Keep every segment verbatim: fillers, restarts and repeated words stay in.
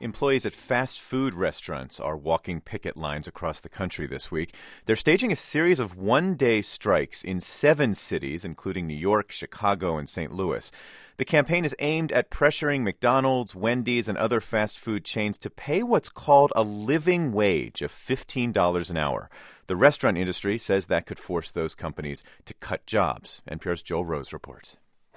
Employees at fast food restaurants are walking picket lines across the country this week. They're staging a series of one-day strikes in seven cities, including New York, Chicago, and Saint Louis. The campaign is aimed at pressuring McDonald's, Wendy's, and other fast food chains to pay what's called a living wage of fifteen dollars an hour. The restaurant industry says that could force those companies to cut jobs. N P R's Joel Rose reports.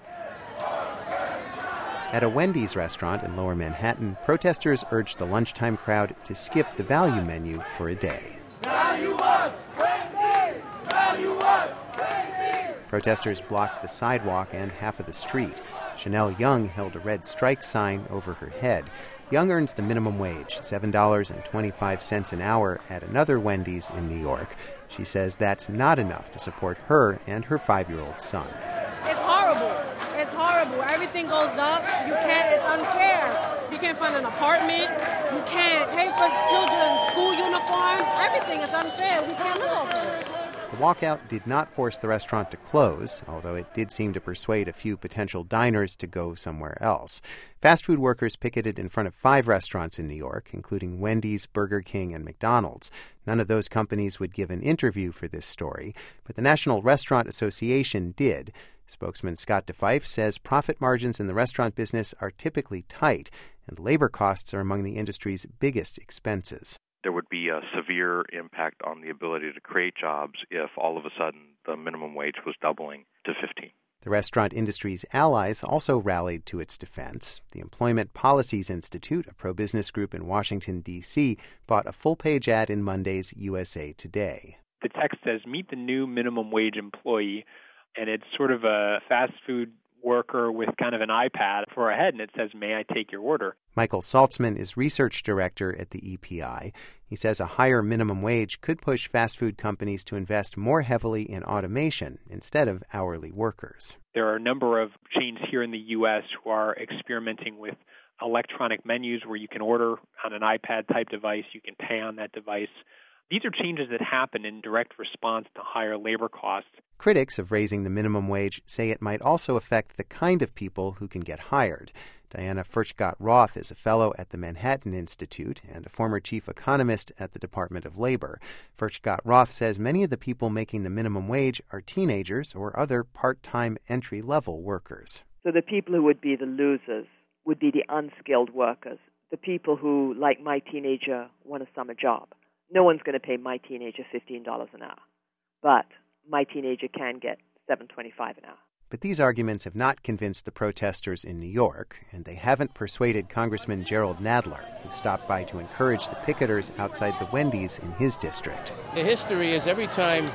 At a Wendy's restaurant in Lower Manhattan, protesters urged the lunchtime crowd to skip the value menu for a day. Value us, Wendy's! Value us, Wendy's! Protesters blocked the sidewalk and half of the street. Chanel Young held a red strike sign over her head. Young earns the minimum wage, seven dollars and twenty-five cents an hour, at another Wendy's in New York. She says that's not enough to support her and her five-year-old son. It's horrible. It's horrible. Everything goes up. You can't, it's unfair. You can't find an apartment. You can't pay for children's school uniforms. Everything is unfair. We can't live off of it. The walkout did not force the restaurant to close, although it did seem to persuade a few potential diners to go somewhere else. Fast food workers picketed in front of five restaurants in New York, including Wendy's, Burger King, and McDonald's. None of those companies would give an interview for this story, but the National Restaurant Association did. Spokesman Scott DeFife says profit margins in the restaurant business are typically tight, and labor costs are among the industry's biggest expenses. There would be a severe impact on the ability to create jobs if all of a sudden the minimum wage was doubling to fifteen. The restaurant industry's allies also rallied to its defense. The Employment Policies Institute, a pro-business group in Washington, D C, bought a full-page ad in Monday's U S A Today. The text says, meet the new minimum wage employee, and it's sort of a fast food worker with kind of an iPad for a head, and it says, may I take your order? Michael Saltzman is research director at the E P I. He says a higher minimum wage could push fast food companies to invest more heavily in automation instead of hourly workers. There are a number of chains here in the U S who are experimenting with electronic menus where you can order on an iPad-type device, you can pay on that device. These are changes that happen in direct response to higher labor costs. Critics of raising the minimum wage say it might also affect the kind of people who can get hired. Diana Furchtgott-Roth is a fellow at the Manhattan Institute and a former chief economist at the Department of Labor. Furchtgott-Roth says many of the people making the minimum wage are teenagers or other part-time entry-level workers. So the people who would be the losers would be the unskilled workers, the people who, like my teenager, want a summer job. No one's going to pay my teenager fifteen dollars an hour, but my teenager can get seven dollars and twenty-five cents an hour. But these arguments have not convinced the protesters in New York, and they haven't persuaded Congressman Jerrold Nadler, who stopped by to encourage the picketers outside the Wendy's in his district. The history is every time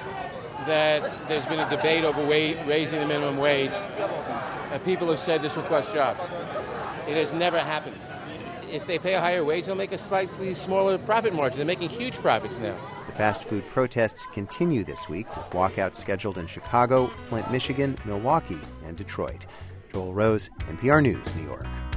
that there's been a debate over wa- raising the minimum wage, uh, people have said this will cost jobs. It has never happened. If they pay a higher wage, they'll make a slightly smaller profit margin. They're making huge profits now. The fast food protests continue this week with walkouts scheduled in Chicago, Flint, Michigan, Milwaukee, and Detroit. Joel Rose, N P R News, New York.